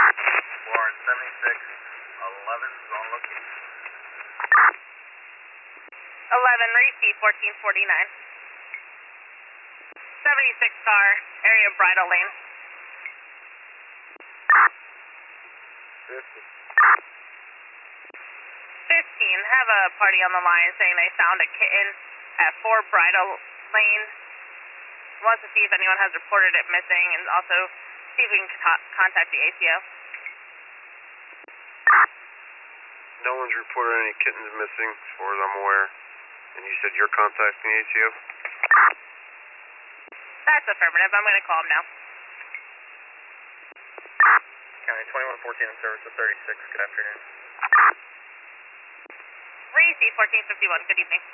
Warren 7611's on location. 11, receive 1449. 76 car, area bridle lane. 50. 15, have a party on the line saying they found a kitten at 4 bridle lane. Wants to see if anyone has reported it missing and also see if we can contact the ACO. No one's reported any kittens missing as far as I'm aware. And you said you're contacting the ACO? That's affirmative. I'm going to call him now. County 2114 in service of 36. Good afternoon. Receive 1451. Good evening.